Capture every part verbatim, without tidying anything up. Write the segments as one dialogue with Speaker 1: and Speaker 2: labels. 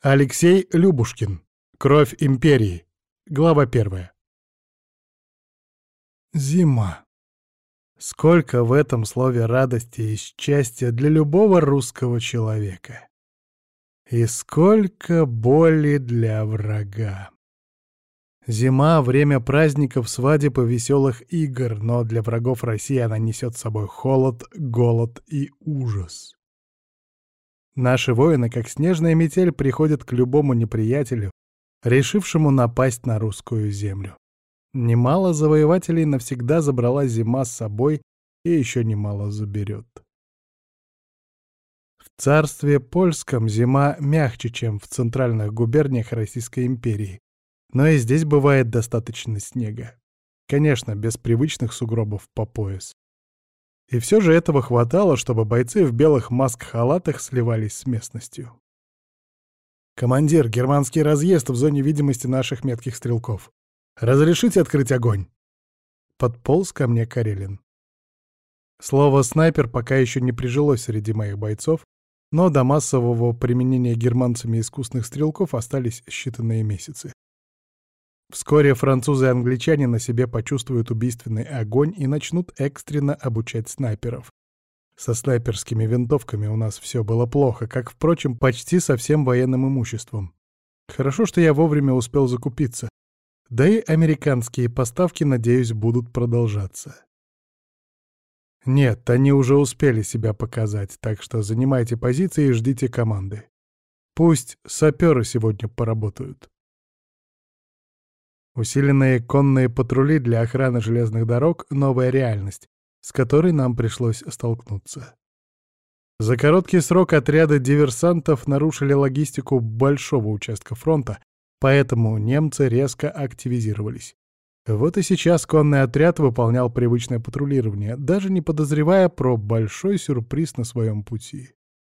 Speaker 1: Алексей Любушкин. Кровь империи. Глава первая. Зима. Сколько в этом слове радости и счастья для любого русского человека. И сколько боли для врага. Зима — время праздников, свадеб и веселых игр, но для врагов России она несет с собой холод, голод и ужас. Наши воины, как снежная метель, приходят к любому неприятелю, решившему напасть на русскую землю. Немало завоевателей навсегда забрала зима с собой и еще немало заберет. В царстве польском зима мягче, чем в центральных губерниях Российской империи, но и здесь бывает достаточно снега. Конечно, без привычных сугробов по пояс. И все же этого хватало, чтобы бойцы в белых маск-халатах сливались с местностью. «Командир, германский разъезд в зоне видимости наших метких стрелков. Разрешите открыть огонь?» Подполз ко мне Карелин. Слово «снайпер» пока еще не прижилось среди моих бойцов, но до массового применения германцами искусных стрелков остались считанные месяцы. Вскоре французы и англичане на себе почувствуют убийственный огонь и начнут экстренно обучать снайперов. Со снайперскими винтовками у нас все было плохо, как, впрочем, почти со всем военным имуществом. Хорошо, что я вовремя успел закупиться. Да и американские поставки, надеюсь, будут продолжаться. Нет, они уже успели себя показать, так что занимайте позиции и ждите команды. Пусть саперы сегодня поработают. Усиленные конные патрули для охраны железных дорог — новая реальность, с которой нам пришлось столкнуться. За короткий срок отряды диверсантов нарушили логистику большого участка фронта, поэтому немцы резко активизировались. Вот и сейчас конный отряд выполнял привычное патрулирование, даже не подозревая про большой сюрприз на своем пути.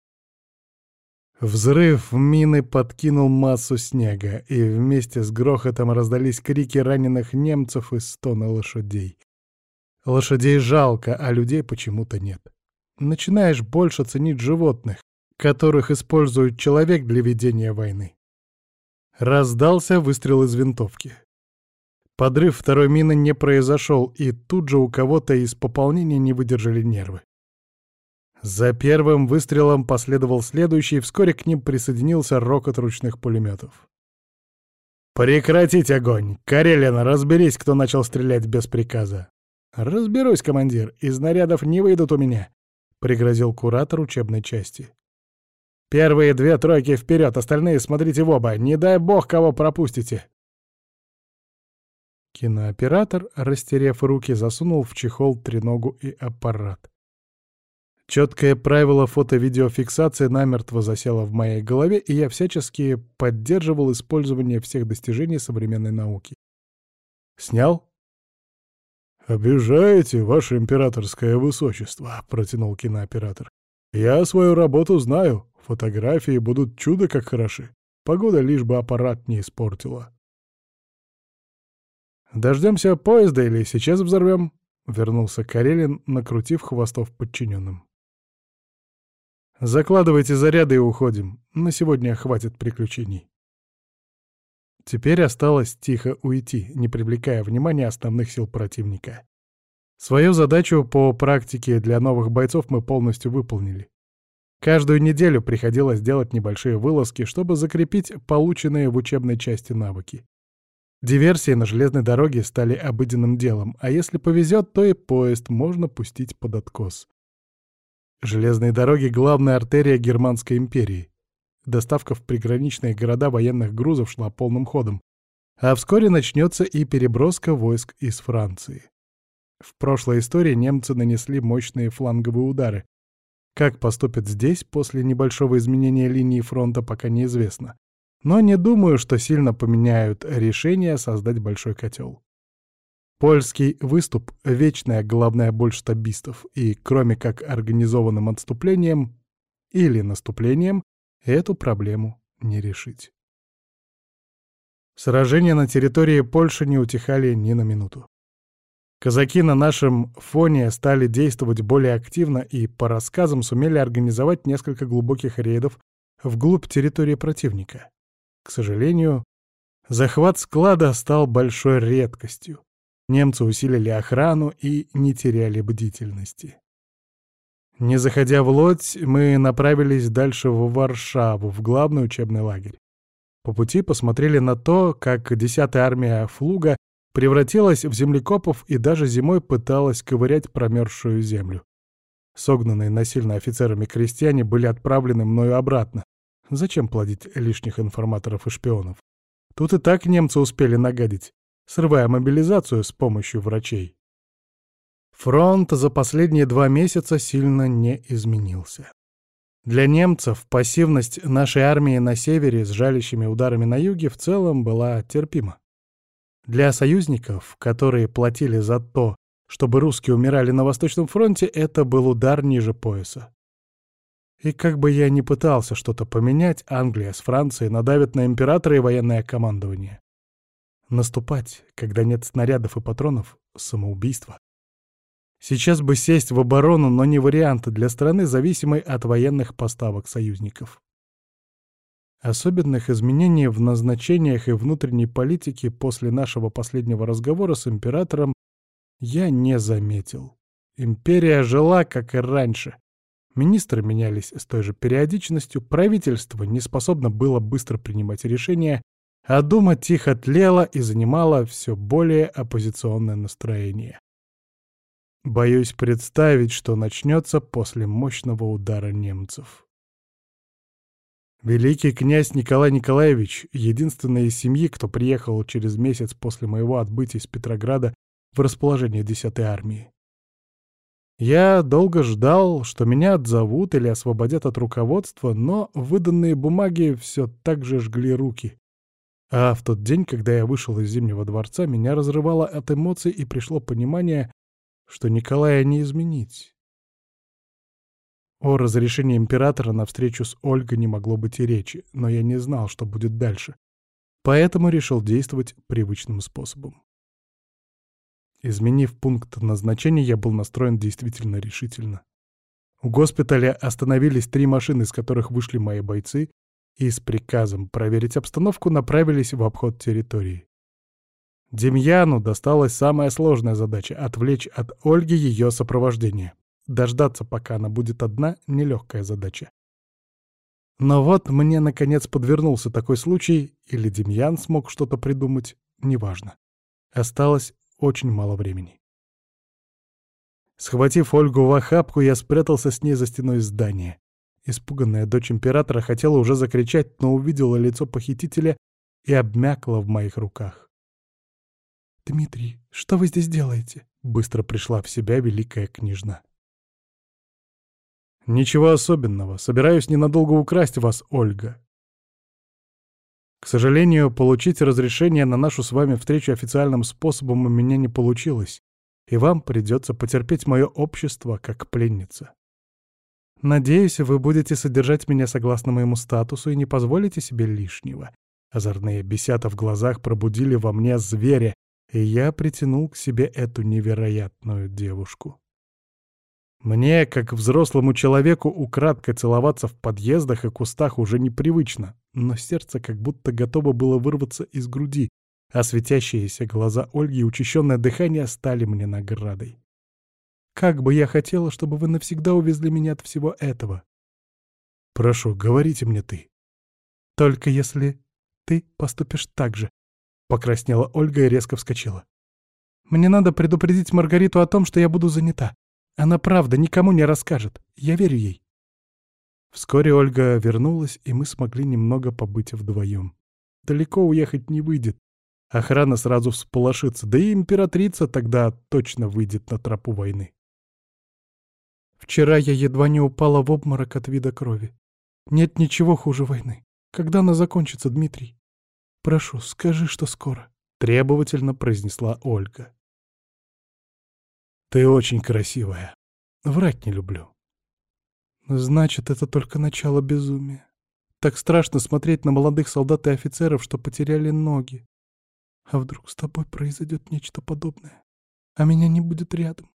Speaker 1: Взрыв мины подкинул массу снега, и вместе с грохотом раздались крики раненых немцев и стоны лошадей. Лошадей жалко, а людей почему-то нет. Начинаешь больше ценить животных, которых использует человек для ведения войны. Раздался выстрел из винтовки. Подрыв второй мины не произошел, и тут же у кого-то из пополнения не выдержали нервы. За первым выстрелом последовал следующий, и вскоре к ним присоединился рокот ручных пулеметов. «Прекратить огонь! Карелин, разберись, кто начал стрелять без приказа!» «Разберусь, командир, из снарядов не выйдут у меня», — пригрозил куратор учебной части. «Первые две тройки вперед, остальные смотрите в оба, не дай бог кого пропустите!» Кинооператор, растерев руки, засунул в чехол треногу и аппарат. Четкое правило фото-видеофиксации намертво засело в моей голове, и я всячески поддерживал использование всех достижений современной науки. «Снял?» «Обижаете, ваше императорское высочество», — протянул кинооператор. «Я свою работу знаю, фотографии будут чудо как хороши. Погода лишь бы аппарат не испортила». «Дождемся поезда или сейчас взорвем?» — вернулся Карелин, накрутив хвостов подчиненным. «Закладывайте заряды и уходим. На сегодня хватит приключений». Теперь осталось тихо уйти, не привлекая внимания основных сил противника. Свою задачу по практике для новых бойцов мы полностью выполнили. Каждую неделю приходилось делать небольшие вылазки, чтобы закрепить полученные в учебной части навыки. Диверсии на железной дороге стали обыденным делом, а если повезет, то и поезд можно пустить под откос. Железные дороги — главная артерия Германской империи. Доставка в приграничные города военных грузов шла полным ходом, а вскоре начнется и переброска войск из Франции. В прошлой истории немцы нанесли мощные фланговые удары. Как поступят здесь после небольшого изменения линии фронта, пока неизвестно. Но не думаю, что сильно поменяют решение создать большой котел. Польский выступ — вечная головная боль штабистов, и кроме как организованным отступлением или наступлением, эту проблему не решить. Сражения на территории Польши не утихали ни на минуту. Казаки на нашем фоне стали действовать более активно и, по рассказам, сумели организовать несколько глубоких рейдов вглубь территории противника. К сожалению, захват склада стал большой редкостью. Немцы усилили охрану и не теряли бдительности. Не заходя в лодь, мы направились дальше в Варшаву, в главный учебный лагерь. По пути посмотрели на то, как десятая армия Флуга превратилась в землекопов и даже зимой пыталась ковырять промерзшую землю. Согнанные насильно офицерами крестьяне были отправлены мною обратно. Зачем плодить лишних информаторов и шпионов? Тут и так немцы успели нагадить, срывая мобилизацию с помощью врачей. Фронт за последние два месяца сильно не изменился. Для немцев пассивность нашей армии на севере с жалящими ударами на юге в целом была терпима. Для союзников, которые платили за то, чтобы русские умирали на Восточном фронте, это был удар ниже пояса. И как бы я ни пытался что-то поменять, Англия с Францией надавят на императора и военное командование. Наступать, когда нет снарядов и патронов — самоубийство. Сейчас бы сесть в оборону, но не вариант для страны, зависимой от военных поставок союзников. Особенных изменений в назначениях и внутренней политике после нашего последнего разговора с императором я не заметил. Империя жила, как и раньше. Министры менялись с той же периодичностью, правительство не способно было быстро принимать решения, а Дума тихо тлела и занимала все более оппозиционное настроение. Боюсь представить, что начнется после мощного удара немцев. Великий князь Николай Николаевич, единственный из семьи, кто приехал через месяц после моего отбытия из Петрограда в расположение десятой армии. Я долго ждал, что меня отзовут или освободят от руководства, но выданные бумаги все так же жгли руки. А в тот день, когда я вышел из Зимнего дворца, меня разрывало от эмоций и пришло понимание, что Николая не изменить. О разрешении императора на встречу с Ольгой не могло быть и речи, но я не знал, что будет дальше. Поэтому решил действовать привычным способом. Изменив пункт назначения, я был настроен действительно решительно. У госпиталя остановились три машины, из которых вышли мои бойцы, и с приказом проверить обстановку направились в обход территории. Демьяну досталась самая сложная задача — отвлечь от Ольги ее сопровождение. Дождаться, пока она будет одна, — нелегкая задача. Но вот мне, наконец, подвернулся такой случай, или Демьян смог что-то придумать, неважно. Осталось очень мало времени. Схватив Ольгу в охапку, я спрятался с ней за стеной здания. Испуганная дочь императора хотела уже закричать, но увидела лицо похитителя и обмякла в моих руках. «Дмитрий, что вы здесь делаете?» — быстро пришла в себя великая княжна. «Ничего особенного. Собираюсь ненадолго украсть вас, Ольга. К сожалению, получить разрешение на нашу с вами встречу официальным способом у меня не получилось, и вам придется потерпеть мое общество как пленница. Надеюсь, вы будете содержать меня согласно моему статусу и не позволите себе лишнего». Озорные бесята в глазах пробудили во мне зверя, и я притянул к себе эту невероятную девушку. Мне, как взрослому человеку, украдкой целоваться в подъездах и кустах уже непривычно, но сердце как будто готово было вырваться из груди, а светящиеся глаза Ольги и учащенное дыхание стали мне наградой. Как бы я хотела, чтобы вы навсегда увезли меня от всего этого. Прошу, говорите мне ты. Только если ты поступишь так же. Покраснела Ольга и резко вскочила. «Мне надо предупредить Маргариту о том, что я буду занята. Она правда никому не расскажет. Я верю ей». Вскоре Ольга вернулась, и мы смогли немного побыть вдвоем. Далеко уехать не выйдет. Охрана сразу всполошится, да и императрица тогда точно выйдет на тропу войны. Вчера я едва не упала в обморок от вида крови. Нет ничего хуже войны. Когда она закончится, Дмитрий? «Прошу, скажи, что скоро», — требовательно произнесла Ольга. «Ты очень красивая. Врать не люблю». «Значит, это только начало безумия. Так страшно смотреть на молодых солдат и офицеров, что потеряли ноги. А вдруг с тобой произойдет нечто подобное, а меня не будет рядом?»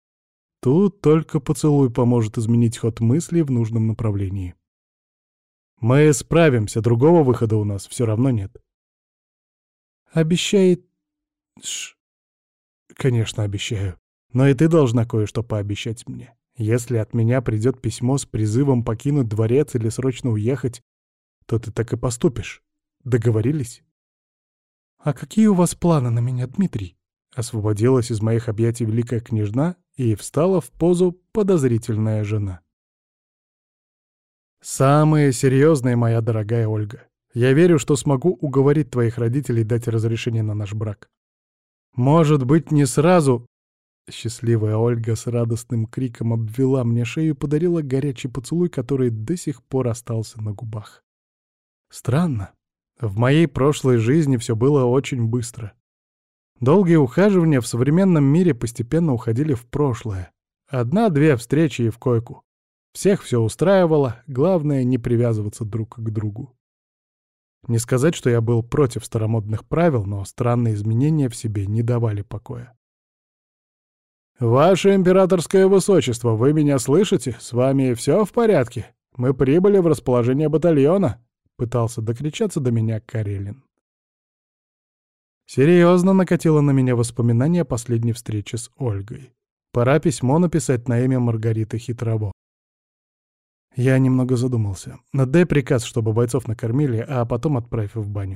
Speaker 1: Тут только поцелуй поможет изменить ход мыслей в нужном направлении. Мы справимся, другого выхода у нас все равно нет. Обещает... Ш... Конечно, обещаю. Но и ты должна кое-что пообещать мне. Если от меня придет письмо с призывом покинуть дворец или срочно уехать, то ты так и поступишь. Договорились? А какие у вас планы на меня, Дмитрий? Освободилась из моих объятий великая княжна и встала в позу подозрительная жена. Самые серьезные, моя дорогая Ольга. Я верю, что смогу уговорить твоих родителей дать разрешение на наш брак. Может быть, не сразу... Счастливая Ольга с радостным криком обвела мне шею и подарила горячий поцелуй, который до сих пор остался на губах. Странно. В моей прошлой жизни все было очень быстро. Долгие ухаживания в современном мире постепенно уходили в прошлое. Одна-две встречи и в койку. Всех все устраивало, главное — не привязываться друг к другу. Не сказать, что я был против старомодных правил, но странные изменения в себе не давали покоя. «Ваше императорское высочество, вы меня слышите? С вами все в порядке? Мы прибыли в расположение батальона», — пытался докричаться до меня Карелин. Серьезно накатило на меня воспоминание о последней встрече с Ольгой. Пора письмо написать на имя Маргариты Хитрово. Я немного задумался. Дай приказ, чтобы бойцов накормили, а потом отправь в баню.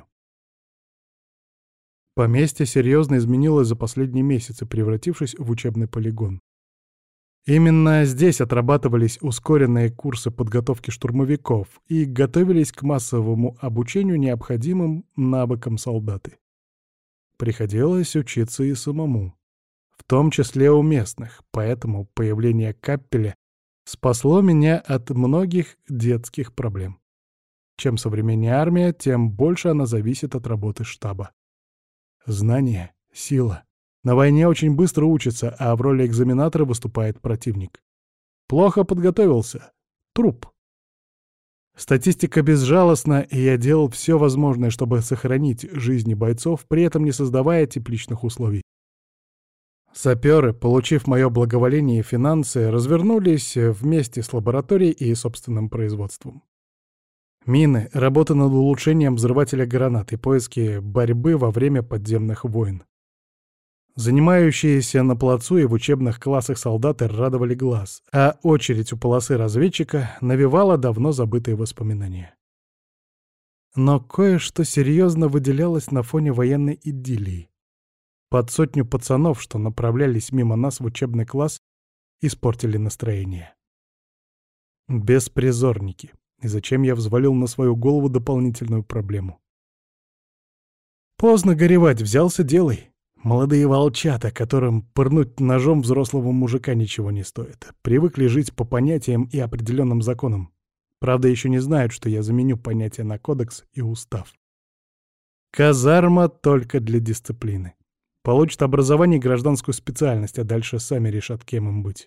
Speaker 1: Поместье серьезно изменилось за последние месяцы, превратившись в учебный полигон. Именно здесь отрабатывались ускоренные курсы подготовки штурмовиков и готовились к массовому обучению необходимым навыкам солдаты. Приходилось учиться и самому, в том числе у местных, поэтому появление Каппеля спасло меня от многих детских проблем. Чем современнее армия, тем больше она зависит от работы штаба. Знание — сила. На войне очень быстро учатся, а в роли экзаменатора выступает противник. Плохо подготовился — труп. Статистика безжалостна, и я делал все возможное, чтобы сохранить жизни бойцов, при этом не создавая тепличных условий. Саперы, получив мое благоволение и финансы, развернулись вместе с лабораторией и собственным производством. Мины, работа над улучшением взрывателя гранат и поиски борьбы во время подземных войн. Занимающиеся на плацу и в учебных классах солдаты радовали глаз, а очередь у полосы разведчика навевала давно забытые воспоминания. Но кое-что серьезно выделялось на фоне военной идиллии. Под сотню пацанов, что направлялись мимо нас в учебный класс, испортили настроение. Беспризорники. И зачем я взвалил на свою голову дополнительную проблему? Поздно горевать, взялся — делай. Молодые волчата, которым пырнуть ножом взрослого мужика ничего не стоит, привыкли жить по понятиям и определенным законам. Правда, еще не знают, что я заменю понятия на кодекс и устав. Казарма только для дисциплины. Получат образование и гражданскую специальность, а дальше сами решат, кем им быть.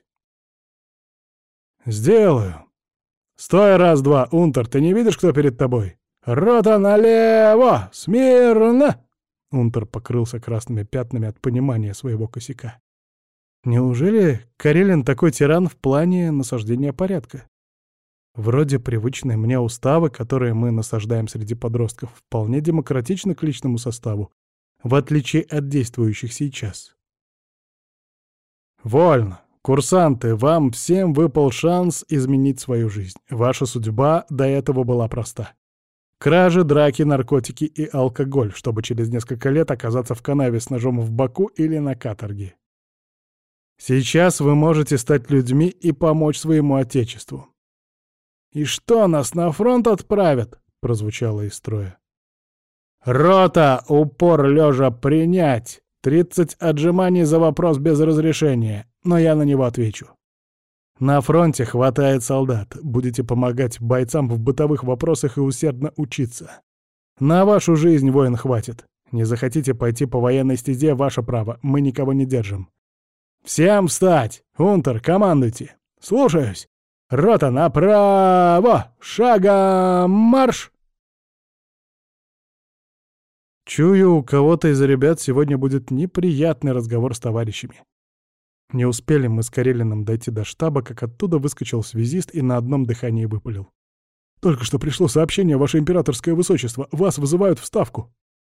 Speaker 1: «Сделаю. Стой, раз-два, Унтер, ты не видишь, кто перед тобой? Рота налево! Смирно!» Унтер покрылся красными пятнами от понимания своего косяка. Неужели Карелин такой тиран в плане насаждения порядка? Вроде привычные мне уставы, которые мы насаждаем среди подростков, вполне демократичны к личному составу, в отличие от действующих сейчас. «Вольно! Курсанты, вам всем выпал шанс изменить свою жизнь. Ваша судьба до этого была проста. Кражи, драки, наркотики и алкоголь, чтобы через несколько лет оказаться в канаве с ножом в боку или на каторге. Сейчас вы можете стать людьми и помочь своему отечеству». «И что, нас на фронт отправят?» — прозвучало из строя. «Рота, упор лежа принять! Тридцать отжиманий за вопрос без разрешения, но я на него отвечу. На фронте хватает солдат, будете помогать бойцам в бытовых вопросах и усердно учиться. На вашу жизнь, воин, хватит. Не захотите пойти по военной стезе — ваше право, мы никого не держим. Всем встать! Унтер, командуйте! Слушаюсь! Рота направо! Шагом марш!» Чую, у кого-то из ребят сегодня будет неприятный разговор с товарищами. Не успели мы с Карелиным дойти до штаба, как оттуда выскочил связист и на одном дыхании выпалил: Только что пришло сообщение, ваше императорское высочество. Вас вызывают в Ставку».